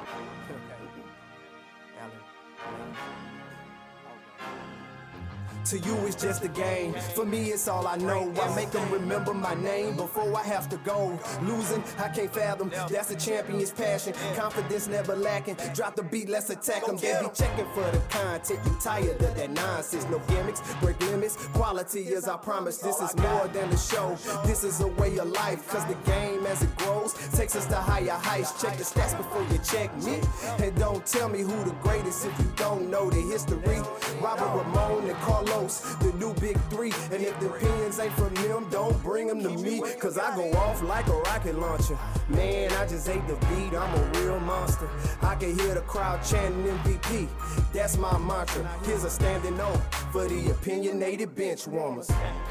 To you, it's just a game. For me, it's all I know. I make them remember my name before I have to go. Losing, I can't fathom. That's a champion's passion. Confidence never lacking. Drop the beat, let's attack them. They be checking for the content. You tired of that nonsense. No gimmicks, break limits. Quality is I promise. This is more than a show. This is a way of life. Cause the game as it grows takes us to higher heights. Check the stats before you check me. And don't tell me who the greatest if you don't know the history. Robert Ramon and Carlos, the new big three. And if the opinions ain't from them, don't bring them to me. Cause I go off like a rocket launcher. Man, I just ate the beat, I'm a real monster. I can hear the crowd chanting MVP. That's my mantra. Here's a standing O for the opinionated bench warmers.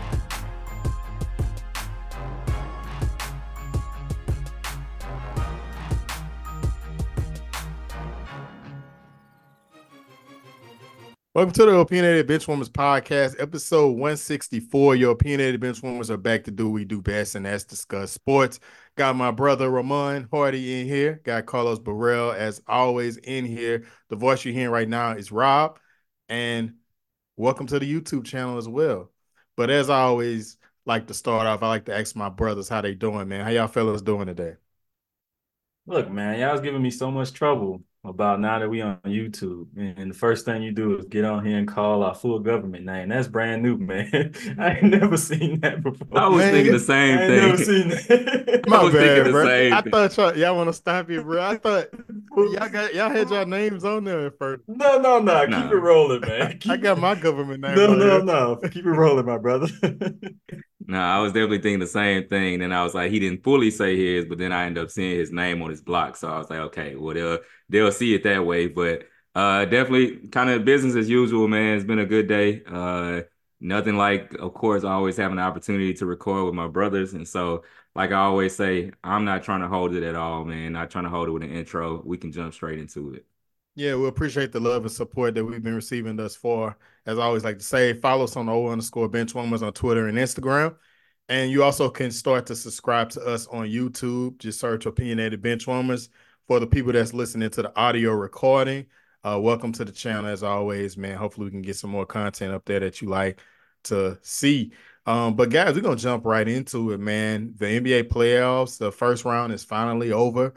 Welcome to the Opinionated Benchwarmers podcast, episode 164. Your Opinionated Benchwarmers are back to do what we do best, and that's discuss sports. Got my brother Ramon Hardy in here. Got Carlos Burrell, as always, in here. The voice you're hearing right now is Rob, and welcome to the YouTube channel as well. But as I always like to start off, I like to ask my brothers how they doing, man. How y'all fellas doing today? Look, man, y'all was giving me so much trouble about now that we on YouTube. And the first thing you do is get on here and call our full government name. That's brand new, man. I ain't never seen that before. I was thinking the same thing. I ain't never seen that. My I was bad, thinking the bro. same I thing. thought y'all want to stop you, bro. I thought y'all had y'all names on there at first. No. Nah. Keep it rolling, man. I got my government name. No. Keep it rolling, my brother. No, I was definitely thinking the same thing. Then I was like, he didn't fully say his, but then I ended up seeing his name on his block. So I was like, okay, well, they'll see it that way. But definitely kind of business as usual, man. It's been a good day. Nothing like, of course, I always have an opportunity to record with my brothers. And so, like I always say, I'm not trying to hold it at all, man. Not trying to hold it with an intro. We can jump straight into it. Yeah, we appreciate the love and support that we've been receiving thus far. As I always like to say, follow us on _benchwarmers on Twitter and Instagram. And you also can start to subscribe to us on YouTube. Just search Opinionated Benchwarmers. For the people that's listening to the audio recording, welcome to the channel as always, man. Hopefully we can get some more content up there that you like to see. But guys, we're going to jump right into it, man. The NBA playoffs, the first round is finally over.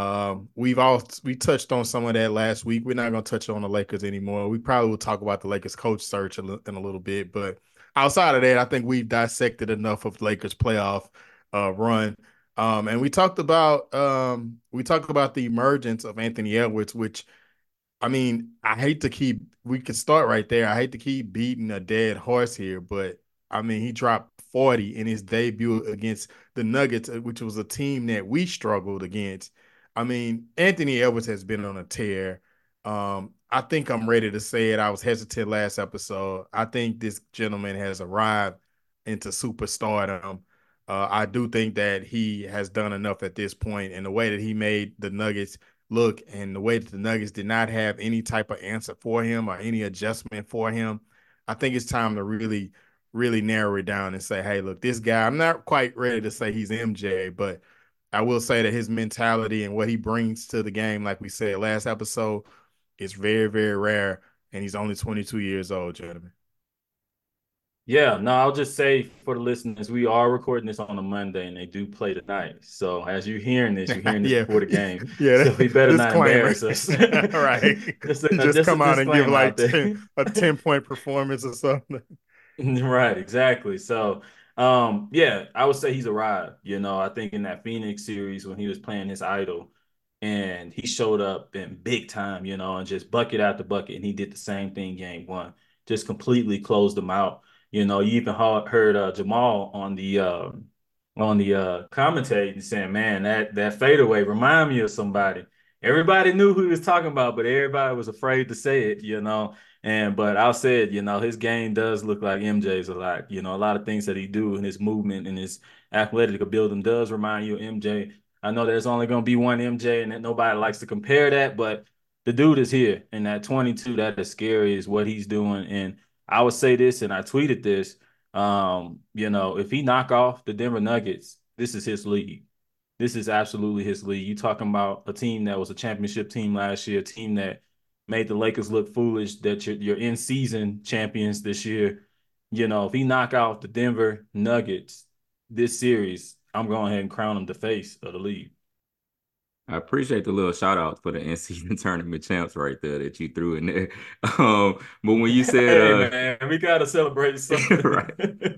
We touched on some of that last week. We're not going to touch on the Lakers anymore. We probably will talk about the Lakers coach search in a little bit, but outside of that, I think we've dissected enough of Lakers playoff run. And we talked about the emergence of Anthony Edwards, which, I mean, we could start right there. I hate to keep beating a dead horse here, but I mean, he dropped 40 in his debut against the Nuggets, which was a team that we struggled against. I mean, Anthony Edwards has been on a tear. I think I'm ready to say it. I was hesitant last episode. I think this gentleman has arrived into superstardom. I do think that he has done enough at this point, and the way that he made the Nuggets look and the way that the Nuggets did not have any type of answer for him or any adjustment for him, I think it's time to really, really narrow it down and say, hey, look, this guy, I'm not quite ready to say he's MJ, but I will say that his mentality and what he brings to the game, like we said last episode, is very, very rare, and he's only 22 years old, gentlemen. Yeah, no, I'll just say for the listeners, we are recording this on a Monday, and they do play tonight. So as you're hearing this before the game. Yeah, so we better not disclaimer. embarrass us. Right. just come out and give like a 10-point performance or something. Right, exactly. So, yeah, I would say he's arrived. You know, I think in that Phoenix series when he was playing his idol, and he showed up in big time, you know, and just bucket after bucket, and he did the same thing game one, just completely closed them out. You know, you even heard Jamal on the commentating saying, "Man, that fadeaway remind me of somebody." Everybody knew who he was talking about, but everybody was afraid to say it. You know, but I said, you know, his game does look like MJ's a lot. You know, a lot of things that he do and his movement and his athletic ability does remind you of MJ. I know there's only going to be one MJ, and that nobody likes to compare that, but the dude is here, and that 22, that is scary, is what he's doing. And I would say this, and I tweeted this, you know, if he knock off the Denver Nuggets, this is his league. this is absolutely his league. You talking about a team that was a championship team last year, a team that made the Lakers look foolish, that you're in-season champions this year. You know, if he knock out the Denver Nuggets this series, I'm going ahead and crown him the face of the league. I appreciate the little shout out for the in-season tournament champs right there that you threw in there. But when you said, hey man, we gotta celebrate something. right,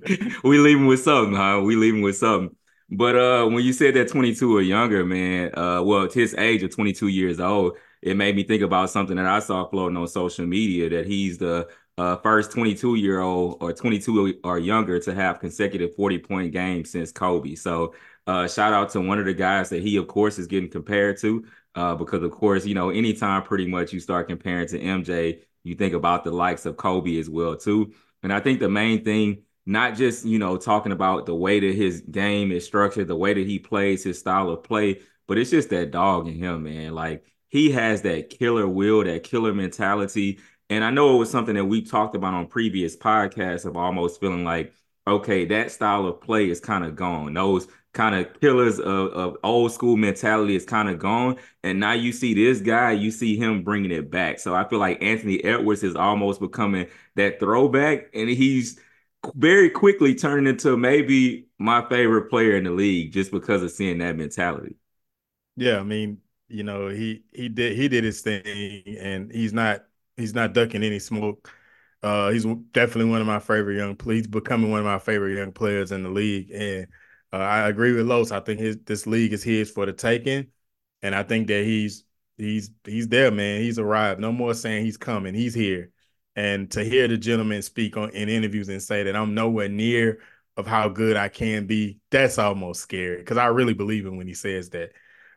we leaving with something, huh? We leaving with something. But when you said that 22 or younger, man, well, to his age of 22 years old, it made me think about something that I saw floating on social media, that he's the first 22-year-old or 22 or younger to have consecutive 40-point games since Kobe. So shout out to one of the guys that he, of course, is getting compared to, because, of course, you know, anytime pretty much you start comparing to MJ, you think about the likes of Kobe as well, too. And I think the main thing, not just, you know, talking about the way that his game is structured, the way that he plays, his style of play, but it's just that dog in him, man. Like, he has that killer will, that killer mentality. And I know it was something that we talked about on previous podcasts of almost feeling like, okay, that style of play is kind of gone. Those kind of pillars of old school mentality is kind of gone. And now you see this guy, you see him bringing it back. So I feel like Anthony Edwards is almost becoming that throwback, and he's very quickly turning into maybe my favorite player in the league just because of seeing that mentality. Yeah, I mean, you know, he did his thing, and he's not ducking any smoke. He's definitely one of my favorite he's becoming one of my favorite young players in the league. And I agree with Los. I think this league is his for the taking. And I think that he's there, man. He's arrived. No more saying he's coming. He's here. And to hear the gentleman speak in interviews and say that I'm nowhere near of how good I can be, that's almost scary, because I really believe him when he says that.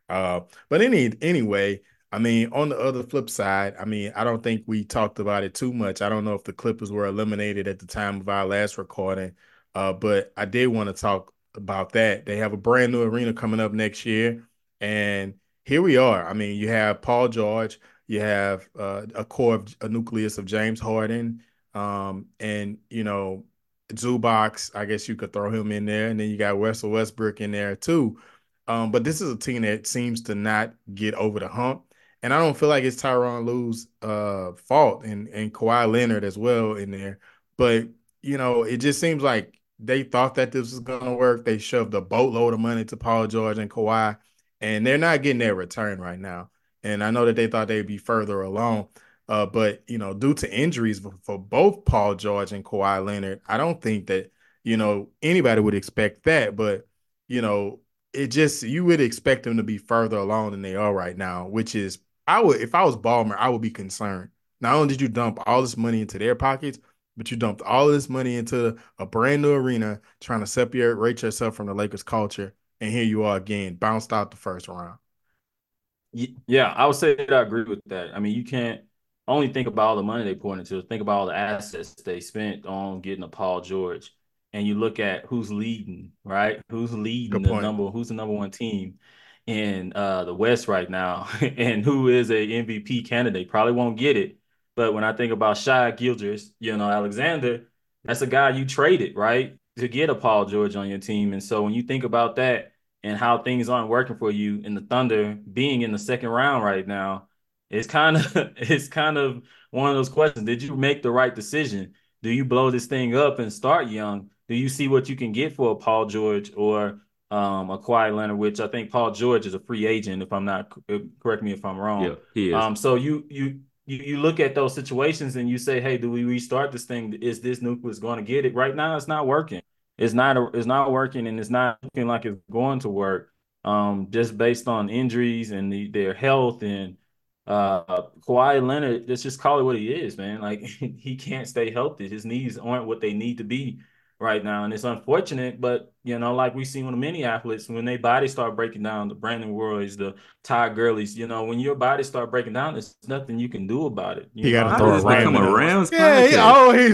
But anyway, I mean, on the other flip side, I mean, I don't think we talked about it too much. I don't know if the Clippers were eliminated at the time of our last recording, but I did want to talk about that. They have a brand new arena coming up next year, and here we are. I mean, you have Paul George, you have a nucleus of James Harden, and, you know, Zubac, I guess you could throw him in there, and then you got Russell Westbrook in there too. But this is a team that seems to not get over the hump. And I don't feel like it's Tyronn Lue's fault, and Kawhi Leonard as well in there. But, you know, it just seems like they thought that this was going to work. They shoved a boatload of money to Paul George and Kawhi, and they're not getting their return right now. And I know that they thought they'd be further along. But, you know, due to injuries for both Paul George and Kawhi Leonard, I don't think that, you know, anybody would expect that. But, you know, you would expect them to be further along than they are right now, which is, if I was Ballmer, I would be concerned. Not only did you dump all this money into their pockets, but you dumped all this money into a brand new arena trying to separate yourself from the Lakers culture. And here you are again, bounced out the first round. Yeah, I would say that I agree with that. I mean, you can't only think about all the money they poured into it. Think about all the assets they spent on getting a Paul George. And you look at who's leading, right? Who's leading who's the number one team in the West right now, and who is a MVP candidate. Probably won't get it. But when I think about Shai Gilgeous, you know, Alexander, that's a guy you traded, right, to get a Paul George on your team. And so when you think about that and how things aren't working for you, and the Thunder being in the second round right now, it's kind of one of those questions. Did you make the right decision? Do you blow this thing up and start young? Do you see what you can get for a Paul George or a Kawhi Leonard, which I think Paul George is a free agent, if I'm not, correct me if I'm wrong. Yeah, he is. So you look at those situations and you say, hey, do we restart this thing? Is this nucleus going to get it? Right now, it's not working. It's not working, and it's not looking like it's going to work. Just based on injuries and their health, and Kawhi Leonard, let's just call it what he is, man. Like, he can't stay healthy. His knees aren't what they need to be right now, and it's unfortunate. But, you know, like we see with many athletes, when their bodies start breaking down, the Brandon Roys, the Ty Gurleys, you know, when your body start breaking down, there's nothing you can do about it. You got to throw a become a Rams podcast. He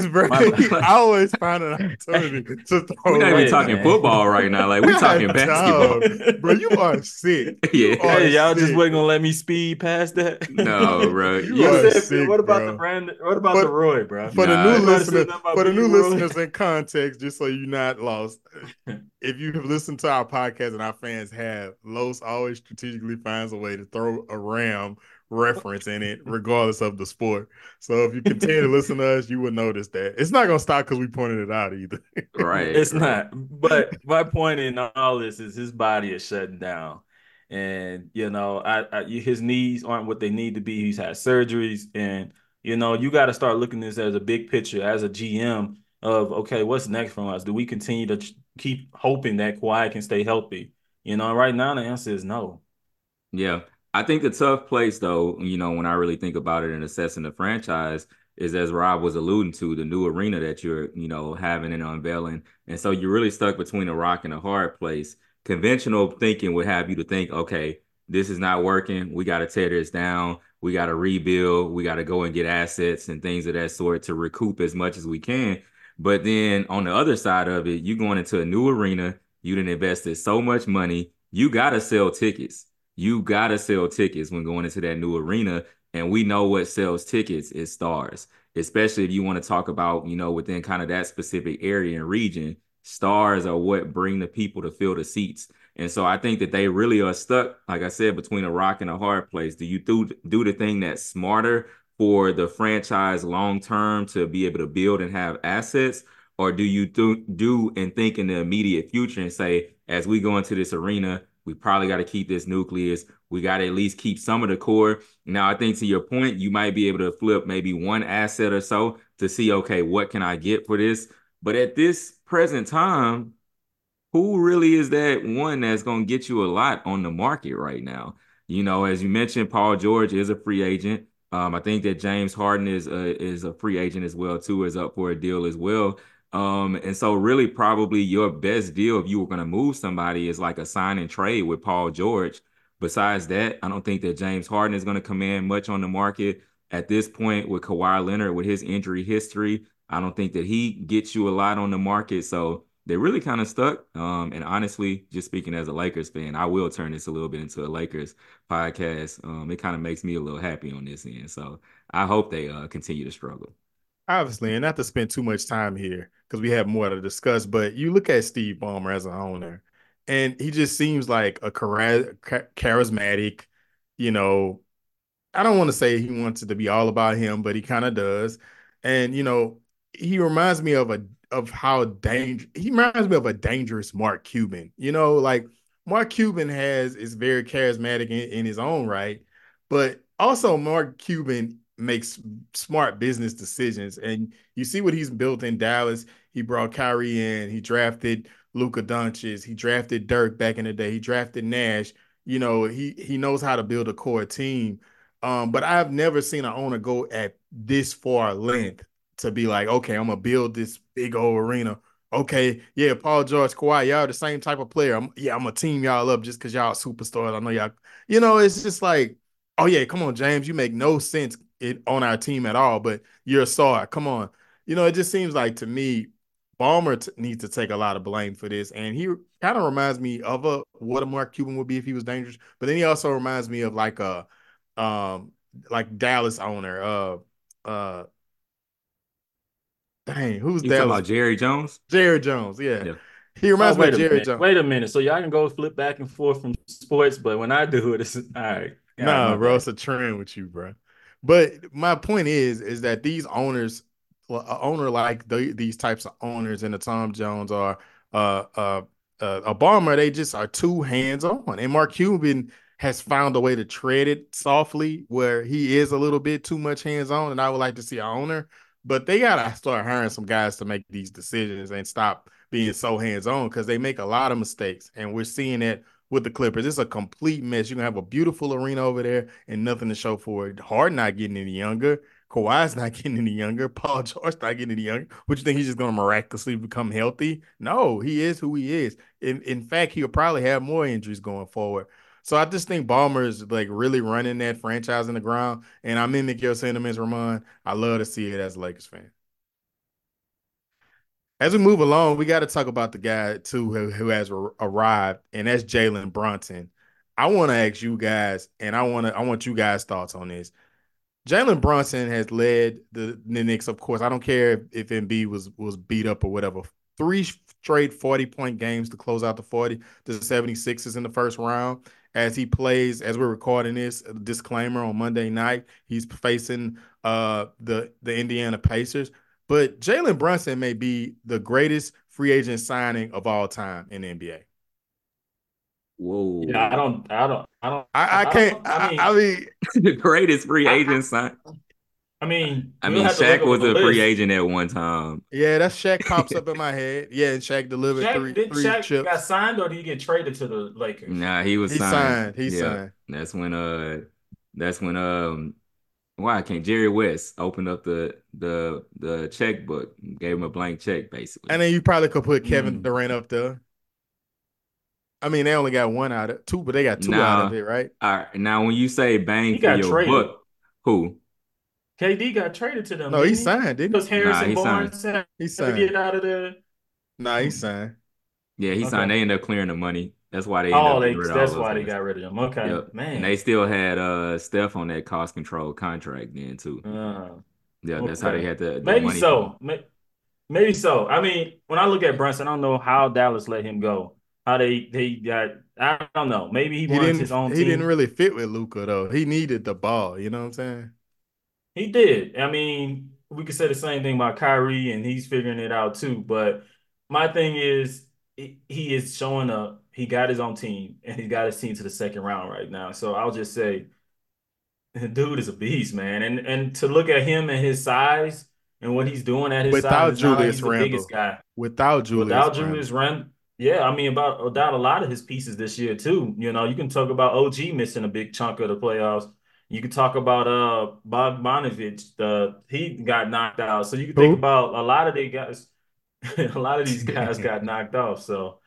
always find an opportunity to throw. We're not even talking football right now. Like, we're talking basketball. Bro, you are sick. Hey, y'all just wasn't gonna let me speed past that. No, bro. What about the Brandon? What about the Roy, bro? For the new listeners in context, just so you're not lost. if you've listened to our podcast and our fans have, Los always strategically finds a way to throw a Ram reference in it, regardless of the sport. So if you continue to listen to us, you will notice that. It's not going to stop because we pointed it out either. Right. It's not. But my point in all this is his body is shutting down. And, his knees aren't what they need to be. He's had surgeries. And, you got to start looking at this as a big picture, as a GM of, okay, what's next from us? Do we continue to keep hoping that Kawhi can stay healthy? Right now the answer is no. Yeah. I think the tough place, though, when I really think about it and assessing the franchise, is as Rob was alluding to, the new arena that you're, having and unveiling. And so you're really stuck between a rock and a hard place. Conventional thinking would have you to think, okay, this is not working. We got to tear this down. We got to rebuild. We got to go and get assets and things of that sort to recoup as much as we can. But then on the other side of it, you going into a new arena, you done invested so much money, you got to sell tickets. You got to sell tickets when going into that new arena. And we know what sells tickets is stars, especially if you want to talk about, within kind of that specific area and region. Stars are what bring the people to fill the seats. And so I think that they really are stuck, like I said, between a rock and a hard place. Do you do the thing that's smarter for the franchise long term to be able to build and have assets? Or do you do and think in the immediate future and say, as we go into this arena, we probably got to keep this nucleus. We got to at least keep some of the core. Now, I think to your point, you might be able to flip maybe one asset or so to see, okay, what can I get for this? But at this present time, who really is that one that's going to get you a lot on the market right now? As you mentioned, Paul George is a free agent. I think that James Harden is a free agent as well, too, is up for a deal as well. And so really probably your best deal if you were going to move somebody is like a sign and trade with Paul George. Besides that, I don't think that James Harden is going to command much on the market at this point with Kawhi Leonard with his injury history. I don't think that he gets you a lot on the market. So they're really kind of stuck. And honestly, just speaking as a Lakers fan, I will turn this a little bit into a Lakers podcast. It kind of makes me a little happy on this end. So I hope they continue to struggle. Obviously, and not to spend too much time here because we have more to discuss, but you look at Steve Ballmer as an owner, and he just seems like a charismatic, you know, I don't want to say he wants it to be all about him, but he kind of does. And he reminds me of he reminds me of a dangerous Mark Cuban. Like Mark Cuban is very charismatic in his own right, but also Mark Cuban makes smart business decisions. And you see what he's built in Dallas. He brought Kyrie in, he drafted Luka Doncic, he drafted Dirk back in the day, he drafted Nash. He knows how to build a core team. But I've never seen an owner go at this far length to be like, okay, I'm gonna build this big old arena. Okay, yeah, Paul George, Kawhi, y'all the same type of player. I'm gonna team y'all up just because y'all superstars. I know y'all. It's just like, oh yeah, come on, James, you make no sense on our team at all, but you're a star. Come on, it just seems like to me, Ballmer needs to take a lot of blame for this, and he kind of reminds me of what a Mark Cuban would be if he was dangerous. But then he also reminds me of like Dallas owner. Dang, who's You talking Dallas? about Jerry Jones? Jerry Jones, yeah. He reminds me of Jerry Jones. Wait a minute. So y'all can go flip back and forth from sports, but when I do it, it's all right. Nah, bro, it's a trend with you, bro. But my point is that these owners, an owner like these types of owners in the Tom Jones or a Ballmer, they just are too hands on. And Mark Cuban has found a way to tread it softly where he is a little bit too much hands on. And I would like to see an owner, but they gotta start hiring some guys to make these decisions and stop being so hands on because they make a lot of mistakes. And we're seeing that with the Clippers. It's a complete mess. You're going to have a beautiful arena over there and nothing to show for it. Harden not getting any younger. Kawhi's not getting any younger. Paul George not getting any younger. What you think he's just going to miraculously become healthy? No, he is who he is. In fact, he'll probably have more injuries going forward. So I just think Ballmer is like really running that franchise in the ground. And I mimic your sentiments, Ramon. I love to see it as a Lakers fan. As we move along, we got to talk about the guy too who has arrived, and that's Jalen Brunson. I want to ask you guys, and I want you guys' thoughts on this. Jalen Brunson has led the Knicks, of course. I don't care if Embiid was beat up or whatever three straight 40-point games to close out the 76ers in the first round. As he plays, as we're recording this, disclaimer, on Monday night, he's facing the Indiana Pacers. But Jalen Brunson may be the greatest free agent signing of all time in the NBA. Whoa. Yeah, I can't. I mean, the greatest free agent sign. I mean, Shaq was a free agent at one time. Yeah, that Shaq pops up in my head. Yeah, and Shaq delivered three Shaq chips. got signed, or did he get traded to the Lakers? Nah, he was signed. He signed. That's when why can't Jerry West opened up the checkbook, gave him a blank check basically. And then you probably could put Kevin Durant up there. I mean, they only got one out of two, but they got two out of it, right? All right. Now, when you say bang for your buck, who? KD got traded to them. No, he signed, didn't he? Because Harrison Barnes said he signed. To get out of there. Nah, he signed. Yeah, he signed. They ended up clearing the money. That's why they that's why they got rid of him. Okay, yep. Man. And they still had Steph on that cost control contract then too. Yeah, that's how they had the maybe money. So. Maybe so. I mean, when I look at Brunson, I don't know how Dallas let him go. How they got, I don't know. Maybe he wanted his own team. He didn't really fit with Luka though. He needed the ball. You know what I'm saying? He did. I mean, we could say the same thing about Kyrie, and he's figuring it out too. But my thing is, he is showing up. He got his own team, and he got his team to the second round right now. So I'll just say, the dude is a beast, man. And to look at him and his size and what he's doing at his size, Julius like he's Randle, the biggest guy. Without Julius Randle. Yeah, I mean, without a lot of his pieces this year too. You know, you can talk about OG missing a big chunk of the playoffs. You can talk about Bogdanovic. He got knocked out. So you can think about a lot of these guys. A lot of these guys got knocked off. So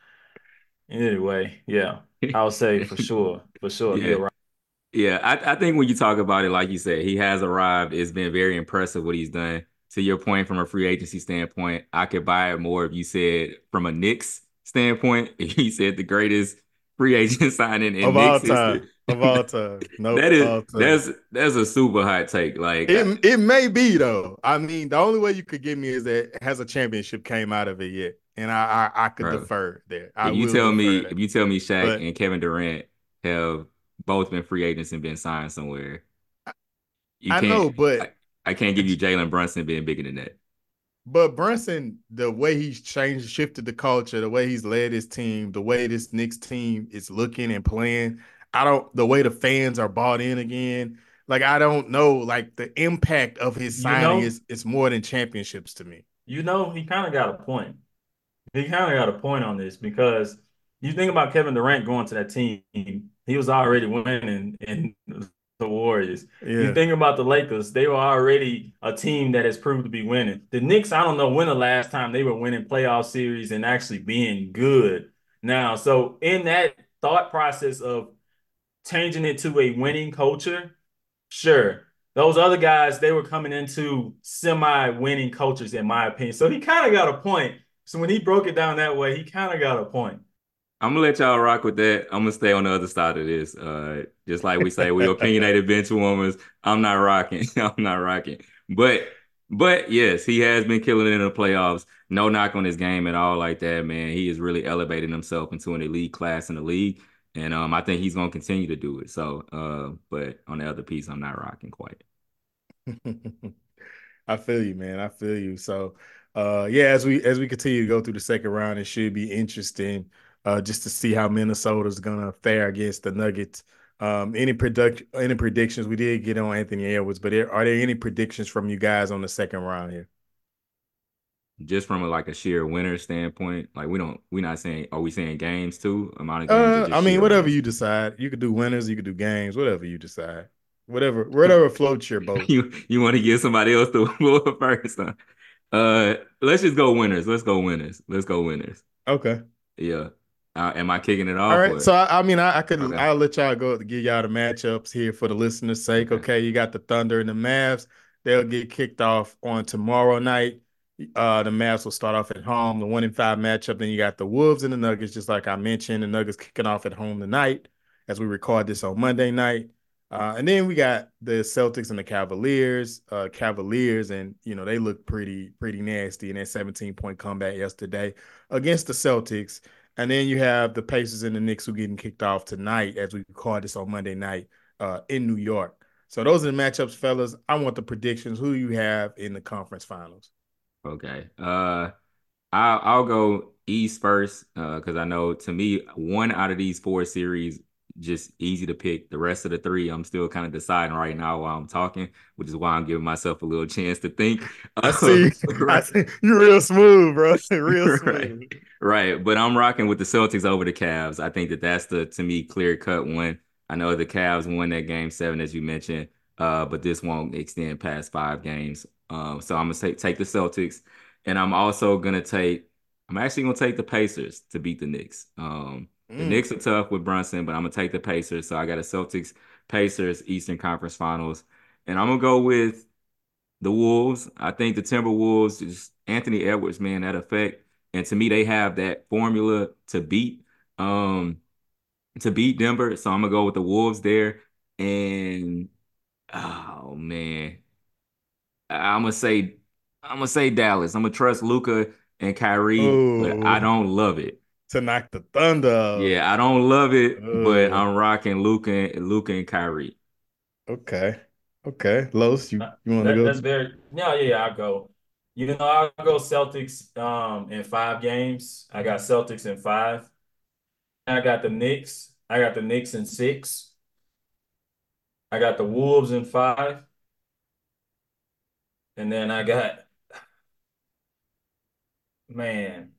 anyway, yeah, I'll say for sure. Yeah. You're right. Yeah, I think when you talk about it, like you said, he has arrived. It's been very impressive what he's done. To your point, from a free agency standpoint, I could buy it more if you said from a Knicks standpoint, if you said the greatest free agent signing in Knicks history. Of all time. No, that's a super hot take. Like it may be though. I mean, the only way you could get me is that has a championship came out of it yet, and I could defer there. If you tell me Shaq and Kevin Durant have both been free agents and been signed somewhere, I know, but I can't give you Jalen Brunson being bigger than that. But Brunson, the way he's shifted the culture, the way he's led his team, the way this Knicks team is looking and playing, the way the fans are bought in again. Like, I don't know, like the impact of his signing is more than championships to me. You know, he kind of got a point. He kind of got a point on this because you think about Kevin Durant going to that team, he was already winning in the Warriors. Yeah. You think about the Lakers, they were already a team that has proved to be winning. The Knicks, I don't know when the last time they were winning playoff series and actually being good now. So in that thought process of changing it to a winning culture, sure. Those other guys, they were coming into semi-winning cultures, in my opinion. So he kind of got a point. So when he broke it down that way, he kind of got a point. I'm gonna let y'all rock with that. I'm gonna stay on the other side of this. Just like we say, we opinionated bench warmers. I'm not rocking. I'm not rocking. But yes, he has been killing it in the playoffs. No knock on his game at all like that, man. He is really elevating himself into an elite class in the league. And I think he's gonna continue to do it. So but on the other piece, I'm not rocking quite. I feel you, man. I feel you. So yeah, as we continue to go through the second round, it should be interesting. Just to see how Minnesota's gonna fare against the Nuggets. Any predictions? We did get on Anthony Edwards, but are there any predictions from you guys on the second round here? Just from a sheer winner standpoint, like we're not saying, are we saying games too? Amount of games? I mean, whatever you decide. You could do winners, you could do games, whatever you decide. Whatever floats your boat. You want to give somebody else the floor first? Huh? Let's just go winners. Let's go winners. Okay. Yeah. Am I kicking it off? All right. So I'll let y'all go to give y'all the matchups here for the listeners' sake. Okay. You got the Thunder and the Mavs. They'll get kicked off on tomorrow night. The Mavs will start off at home, the 1-5 matchup. Then you got the Wolves and the Nuggets, just like I mentioned. The Nuggets kicking off at home tonight as we record this on Monday night. And then we got the Celtics and the Cavaliers. Cavaliers, and they look pretty nasty in that 17-point comeback yesterday against the Celtics. And then you have the Pacers and the Knicks who getting kicked off tonight, as we record this on Monday night in New York. So those are the matchups, fellas. I want the predictions. Who do you have in the conference finals? Okay. I'll go East first because I know to me one out of these four series just easy to pick. The rest of the three I'm still kind of deciding right now while I'm talking, which is why I'm giving myself a little chance to think. I see. You're real smooth, bro. Real right, smooth. right. But I'm rocking with the Celtics over the Cavs. I think that's the to me clear cut one. I know the Cavs won that game 7 as you mentioned, but this won't extend past 5 games. So I'm gonna take the Celtics. And I'm actually gonna take the Pacers to beat the Knicks. The Knicks are tough with Brunson, but I'm gonna take the Pacers. So I got a Celtics, Pacers, Eastern Conference Finals. And I'm gonna go with the Wolves. I think the Timberwolves is Anthony Edwards, man, that effect. And to me, they have that formula um to beat Denver. So I'm gonna go with the Wolves there. And oh man. I'm gonna say Dallas. I'm gonna trust Luka and Kyrie, but I Oh, don't love it. to knock the thunder. Yeah, I don't love it, but Oh, I'm rocking Luka and Kyrie. okay. Okay. Los, you want to That go? that's very yeah, I'll go. I'll go Celtics in 5 games. I got Celtics in 5. I got the Knicks. I got the Knicks in 6. I got the Wolves in 5. And then I got man,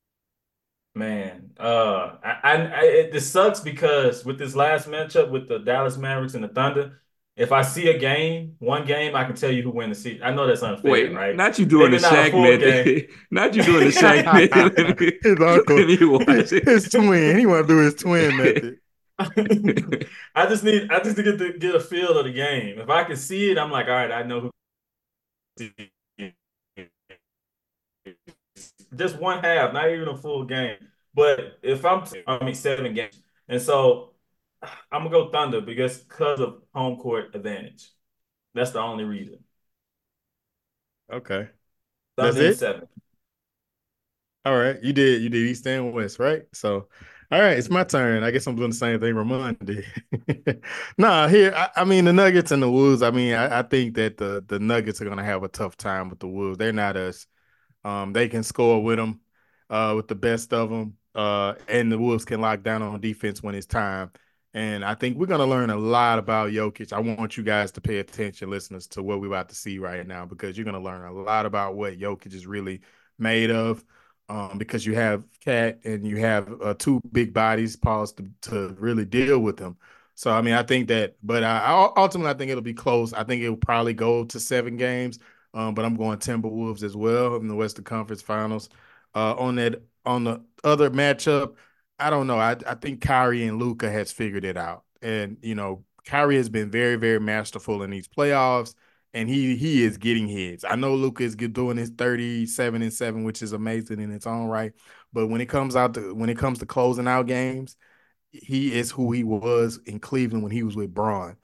this sucks because with this last matchup with the Dallas Mavericks and the Thunder, if I see one game, I can tell you who win the season. I know that's unfair, Wait, right? not you doing the Maybe not a Shaq full game. method. Not you doing the Shaq method. His uncle, Let me watch his twin. He want to do his twin it. method. I just need to get a feel of the game. If I can see it, I'm like, all right, I know who. Just one half, not even a full game. But if I mean 7 games, and so I'm gonna go Thunder because of home court advantage. That's the only reason. Okay. That's Thunder in it? 7. All right. You did East and West, right? So, all right, it's my turn. I guess I'm doing the same thing Ramon did. Nah, here, I mean, the Nuggets and the Wolves, I mean, I think that the Nuggets are going to have a tough time with the Wolves. They're not us. They can score with them, with the best of them, and the Wolves can lock down on defense when it's time. And I think we're going to learn a lot about Jokic. I want you guys to pay attention, listeners, to what we're about to see right now, because you're going to learn a lot about what Jokic is really made of. Because you have Cat and you have two big bodies, Pauls, to really deal with them. So, I mean, I think that, but ultimately, I think it'll be close. I think it'll probably go to 7 games. But I'm going Timberwolves as well in the Western Conference Finals. On the other matchup, I don't know. I think Kyrie and Luka has figured it out, and Kyrie has been very very masterful in these playoffs, and he is getting hits. I know Luka is doing his 37-7, which is amazing in its own right. But when it comes to closing out games, he is who he was in Cleveland when he was with Braun.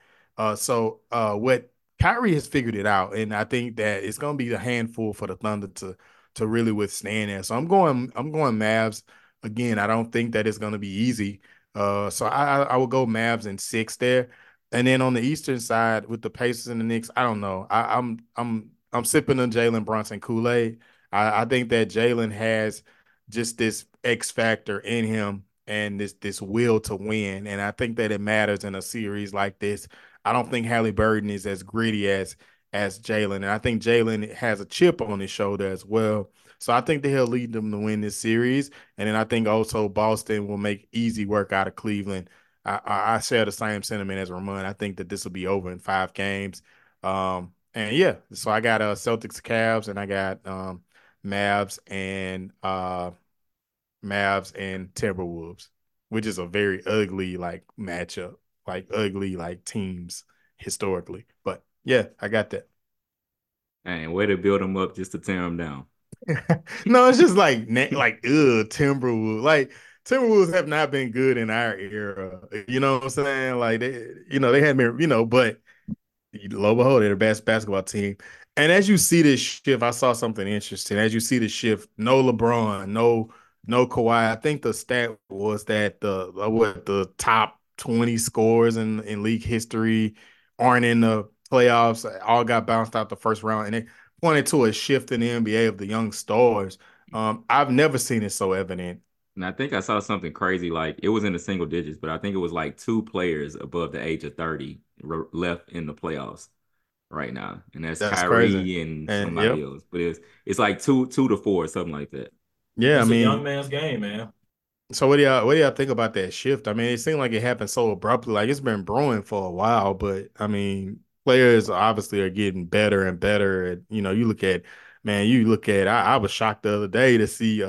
What Kyrie has figured it out, and I think that it's going to be a handful for the Thunder to really withstand that. So I'm going Mavs again. I don't think that it's going to be easy. So I will go Mavs in 6 there, and then on the Eastern side with the Pacers and the Knicks, I don't know. I'm sipping on Jalen Brunson Kool-Aid. I think that Jalen has just this X factor in him and this will to win. And I think that it matters in a series like this. I don't think Halliburton is as gritty as Jalen. And I think Jalen has a chip on his shoulder as well. So I think that he'll lead them to win this series. And then I think also Boston will make easy work out of Cleveland. I share the same sentiment as Ramon. I think that this will be over in 5 games. And yeah, so I got Celtics Cavs and I got Mavs and Mavs and Timberwolves, which is a very ugly like matchup, like ugly like teams historically. But yeah, I got that. And way to build them up just to tear them down. No, it's just like Timberwolves. Like Timberwolves have not been good in our era. You know what I'm saying? Like they had been, but lo and behold, they're the best basketball team. And as you see this shift, I saw something interesting. As you see the shift, no LeBron, no Kawhi. I think the stat was that the top 20 scores in league history aren't in the playoffs. All got bounced out the first round, and it pointed to a shift in the NBA of the young stars. I've never seen it so evident. And I think I saw something crazy, like it was in the single digits, but I think it was like two players above the age of 30 left in the playoffs right now, and that's That's crazy. Kyrie and And somebody yep, else. But it's like two to four, something like that. yeah. I It's a young mean, man's game, man. so what do y'all think about that shift? I mean, it seemed like it happened so abruptly. Like it's been brewing for a while, but I mean, players obviously are getting better and better. And you look at, man, I was shocked the other day to see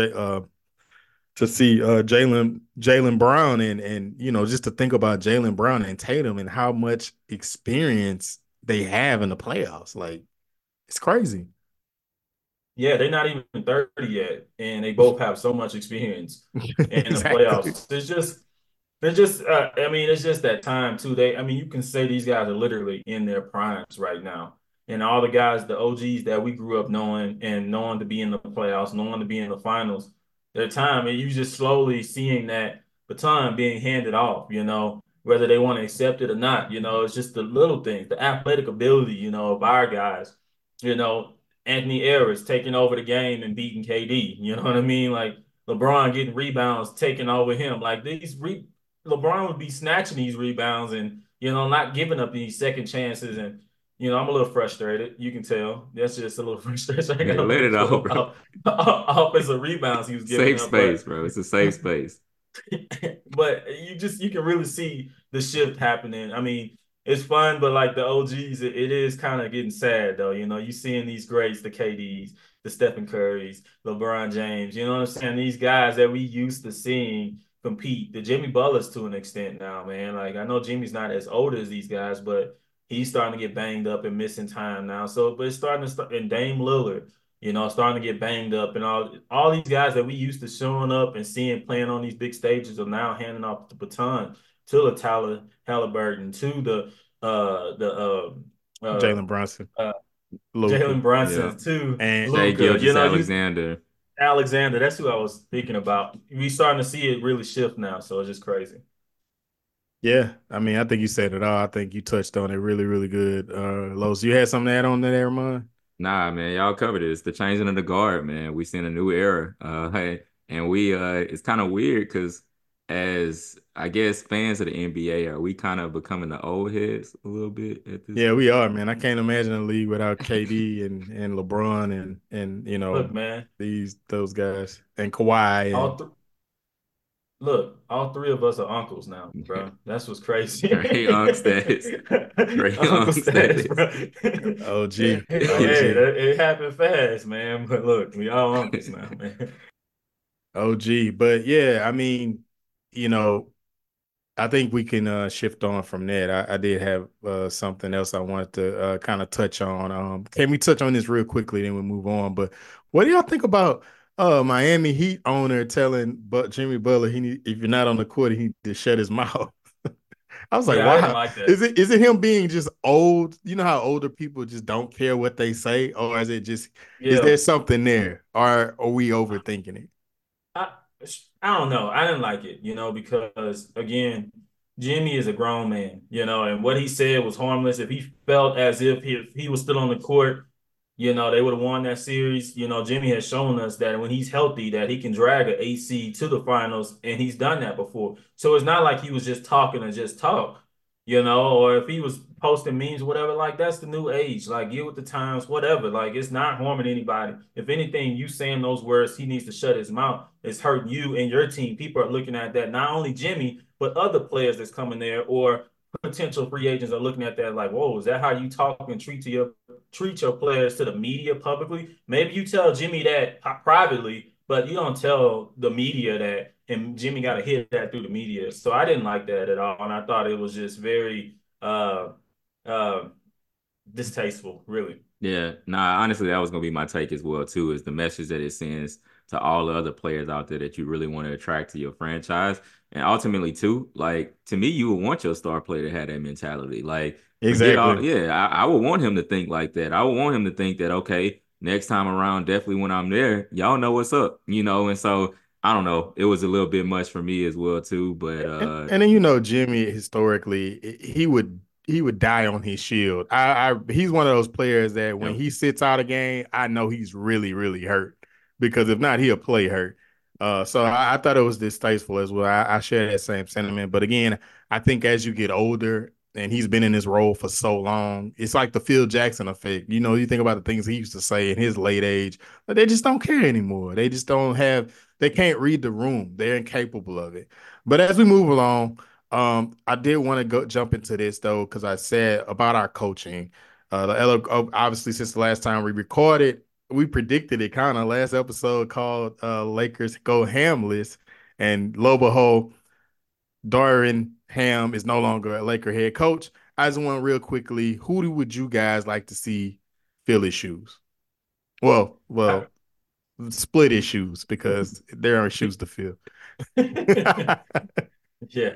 Jalen Brown and just to think about Jalen Brown and Tatum and how much experience they have in the playoffs. Like it's crazy. Yeah, they're not even 30 yet, and they both have so much experience in the Exactly. playoffs. I mean, it's just that time too. I mean, you can say these guys are literally in their primes right now. And all the guys, the OGs that we grew up knowing and knowing to be in the playoffs, knowing to be in the finals, their time, and you just slowly seeing that baton being handed off, whether they want to accept it or not. It's just the little things, the athletic ability, of our guys, you know, Anthony Ayers taking over the game and beating KD. You know what I mean? Like LeBron getting rebounds, taking over him. Like LeBron would be snatching these rebounds and not giving up these second chances. And I'm a little frustrated. You can tell that's just a little frustration I Yeah, got let on the it out, court bro. offensive rebounds he was giving Safe up. space, But bro. It's a safe space. but you can really see the shift happening. I mean, it's fun, but like the OGs, it is kind of getting sad though. You seeing these greats, the KDs, the Stephen Currys, LeBron James. You know what I'm saying? These guys that we used to seeing compete. The Jimmy Butlers to an extent now, man. Like I know Jimmy's not as old as these guys, but he's starting to get banged up and missing time now. So, but it's starting to start. And Dame Lillard, starting to get banged up, and all these guys that we used to showing up and seeing playing on these big stages are now handing off the baton to the Tyler Halliburton, to uh, Jalen Brunson, uh, Luca, Jalen Yeah. Brunson, to and Shea Luca. You Gilgeous-Alexander. Alexander. That's who I was thinking about. We starting to see it really shift now, so it's just crazy. yeah, I mean, I think you said it all. I think you touched on it really, really good. Los, you had something to add on there, man? Nah, man, y'all covered it. It's the changing of the guard, man. We seen a new era. And we it's kind of weird because as I guess fans of the NBA, are we kind of becoming the old heads a little bit at this Yeah, point? we are, man. I can't imagine a league without KD and LeBron and Look, man, those guys and Kawhi all and th look, all three of us are uncles now, bro. That's what's crazy. Trey Young status. Trey Uncle Young status, status. bro. OG, Hey, OG, it happened fast, man. But look, we all uncles now, man. OG. But yeah, I mean, you know, I think we can shift on from that. I did have something else I wanted to kind of touch on. Can we touch on this real quickly, then we move on? But what do y'all think about Miami Heat owner telling Jimmy Butler if you're not on the court, he need to shut his mouth? I was like, Yeah, I didn't wow. like that. Is it him being just old? You know how older people just don't care what they say, or is Yeah, there something there, or are we overthinking it? I I don't know. I didn't like it, because again, Jimmy is a grown man, and what he said was harmless. If he felt as if he was still on the court, they would have won that series. Jimmy has shown us that when he's healthy, that he can drag an AC to the finals, and he's done that before. So it's not like he was just talking to just talk, or if he was posting memes or whatever, like that's the new age. Like get with the times, whatever. Like it's not harming anybody. If anything, you saying those words, he needs to shut his mouth. It's hurting you and your team. People are looking at that, not only Jimmy, but other players that's coming there or potential free agents are looking at that like, whoa, is that how you talk and treat your players to the media publicly? Maybe you tell Jimmy that privately, but you don't tell the media that, and Jimmy got to hit that through the media. So I didn't like that at all, and I thought it was just very uh distasteful, really. Yeah, nah, honestly, that was gonna be my take as well too, is the message that it sends all the other players out there that you really want to attract to your franchise. And ultimately, too, like to me, you would want your star player to have that mentality. Like, forget all, Exactly. yeah, I would want him to think like that. I would want him to think that, okay, next time around, definitely when I'm there, y'all know what's up, And so I don't know, it was a little bit much for me as well, too. But And then Jimmy historically he would die on his shield. He's one of those players that when yep. he sits out a game, I know he's really really hurt because if not, he'll play hurt. So I thought it was distasteful as well. I share that same sentiment. But again, I think as you get older and he's been in this role for so long, it's like the Phil Jackson effect. You think about the things he used to say in his late age, but they just don't care anymore. They just don't have. They can't read the room. They're incapable of it. But as we move along, I did want to go jump into this though, because I said about our coaching. Obviously, since the last time we recorded, we predicted it kind of last episode called Lakers Go Hamless, and lo and behold, Darvin Ham is no longer a Laker head coach. I just want real quickly, would you guys like to see fill his shoes? Well, split his shoes because there are shoes to fill. Yeah.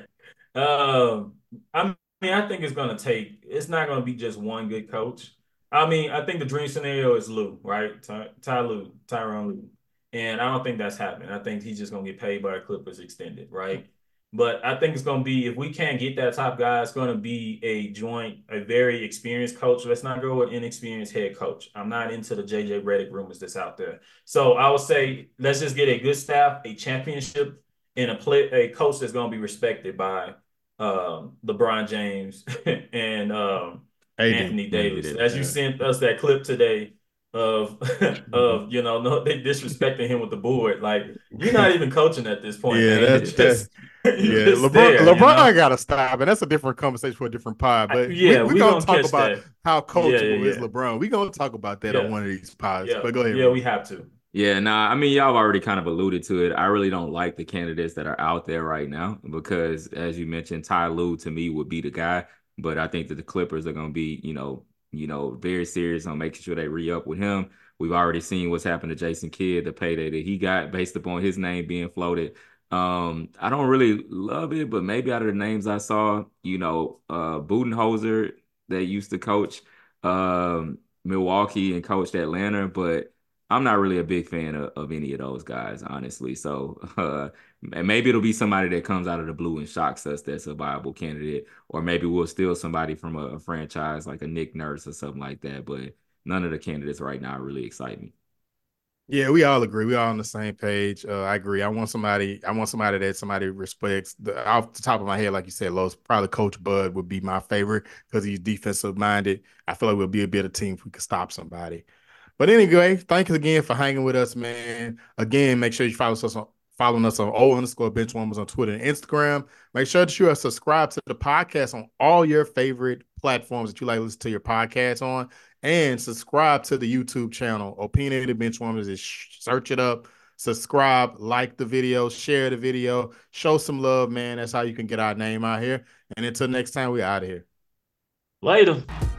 I mean, I think it's not going to be just one good coach. I mean, I think the dream scenario is Lue, right? Tyronn Lue. And I don't think that's happening. I think he's just going to get paid by the Clippers extended, right? But I think it's going to be, if we can't get that top guy, it's going to be a very experienced coach. Let's not go with inexperienced head coach. I'm not into the JJ Redick rumors that's out there. So I would say, let's just get a good staff, a championship, and a coach that's going to be respected by LeBron James and AD. Anthony Davis. As you sent us that clip today of no, they disrespecting him with the board. Like, you're not even coaching at this point, Yeah, man. that's that. You're Yeah, just LeBron. there, LeBron got to stop, and that's a different conversation for a different pod. But we Yeah, we we gonna gonna talk catch about that. how Yeah, coachable is yeah, LeBron. We gonna talk about that on yeah, one of these pods. yeah, But go ahead, yeah. We Rudy. have to. Yeah, nah, I mean, y'all have already kind of alluded to it. I really don't like the candidates that are out there right now because, as you mentioned, Ty Lue to me would be the guy. But I think that the Clippers are going to be, very serious on making sure they re-up with him. We've already seen what's happened to Jason Kidd, the payday that he got based upon his name being floated. I don't really love it, but maybe out of the names I saw, Budenholzer that used to coach Milwaukee and coached Atlanta, but I'm not really a big fan of any of those guys, honestly. So maybe it'll be somebody that comes out of the blue and shocks us that's a viable candidate, or maybe we'll steal somebody from a franchise like a Nick Nurse or something like that. But none of the candidates right now really excite me. Yeah, we all agree. We all on the same page. I agree. I want somebody. That somebody respects. Off the top of my head, like you said, Los, probably Coach Bud would be my favorite because he's defensive minded. I feel like we'll be a better team if we could stop somebody. But anyway, thanks again for hanging with us, man. Again, make sure you following us on _benchwarmers on Twitter and Instagram. Make sure that you are subscribed to the podcast on all your favorite platforms that you like to listen to your podcast on. And subscribe to the YouTube channel, Opinionated Benchwarmers. Search it up, subscribe, like the video, share the video, show some love, man. That's how you can get our name out here. And until next time, we're out of here. Later.